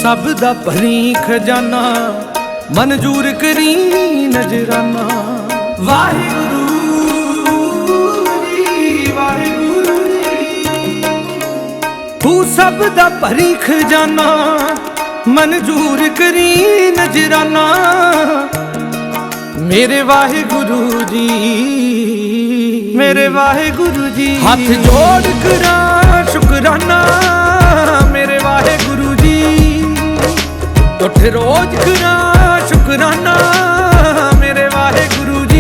सब दा भरी खजाना मंजूर करी नजराना। वाहिगुरू जी वाहिगुरू जी, तू सब दा भरी खजाना मंजूर करी नजराना। मेरे वाहिगुरू जी मेरे वाहिगुरू जी, हाथ जोड़ करा शुकराना। मेरे वाहिगुरू जी उठ रोज करा शुकराना। मेरे वाहिगुरू जी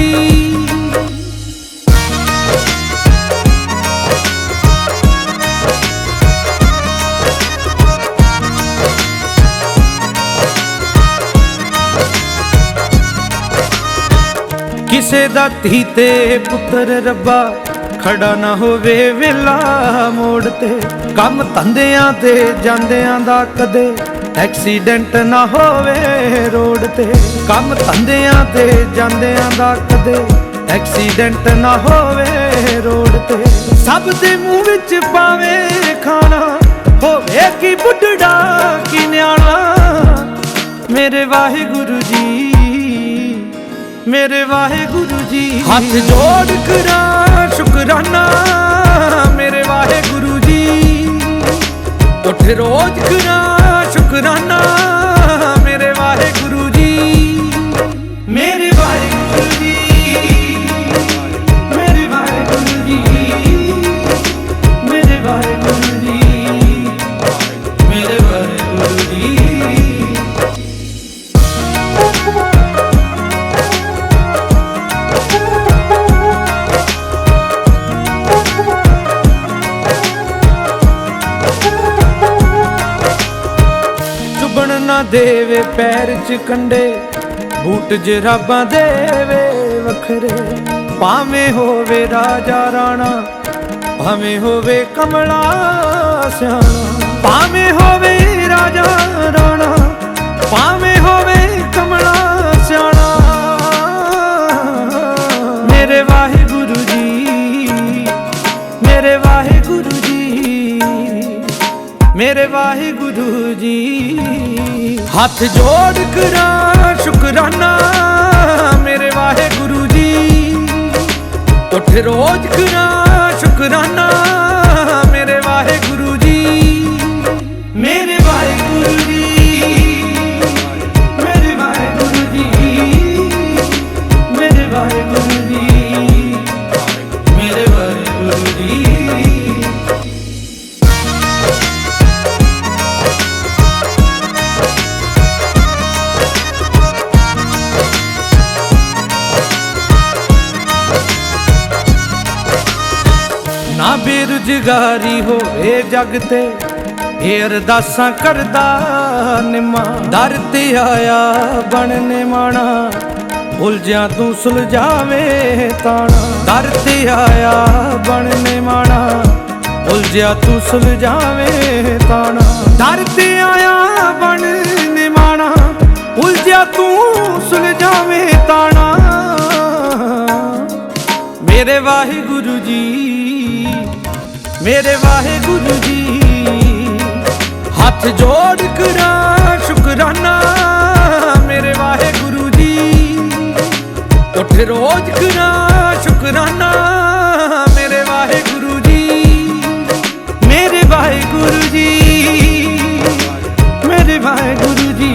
किसे दा धी ते पुत्र रब्बा खड़ा ना होवे वेला मोड़ ते। कम धंधियां ते जांदियां दा कदे एक्सीडेंट ना होवे रोड ते। कम धंधियां ते जांदियां दा कदे एक्सीडेंट ना होवे रोड ते। सब दे मुंह विच पावे खाना होवे की बुढ़ड़ा की न्याणा। मेरे वाहिगुरू जी मेरे वाहिगुरू जी, हाथ जोड़ करा शुकराना। मेरे वाहिगुरू जी उठ रोज करा शुकराना। मेरे वाहिगुरू जी मेरे वाहिगुरू जी मेरे वाहिगुरू जी मेरे वाहिगुरू जी मेरे वाहिगुरू जी। ना देवे पैर च कंडे बूट जराबां देवे वखरे। भावें होवे राजा राणा भावें होवे कमला सियाणा। भावें होवे राजा राणा भावें होवे कमला सियाणा। मेरे वाहिगुरू जी मेरे वाहिगुरू जी मेरे वाहिगुरू जी, हाथ जोड़ करा शुकराना। मेरे वाहिगुरू जी उठ रोज करा शुकराना। मेरे वाहिगुरू जी मेरे वाहिगुरू जी मेरे वाहिगुरू जी मेरे वाहिगुरू जी मेरे वाहिगुरू जी। ना बेरुजगारी होवे जग ते ये अरदासां करदा निमा। दर ते आया बनने माना उलझियां तू सुलझावे ताना। दर ते आया बनने माना उलझिया तू सुलझावे ताना। दर ते आया बनने माना उलझिया तू सुलझावे ताना। मेरे वाहिगुरू जी मेरे वाहिगुरू जी, हाथ जोड़ करा शुकराना। मेरे वाहिगुरू जी उठ रोज करा शुकराना। मेरे वाहिगुरू जी मेरे वाहिगुरू जी मेरे वाहिगुरू जी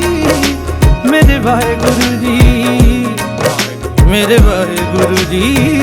मेरे वाहिगुरू जी मेरे वाहिगुरू जी।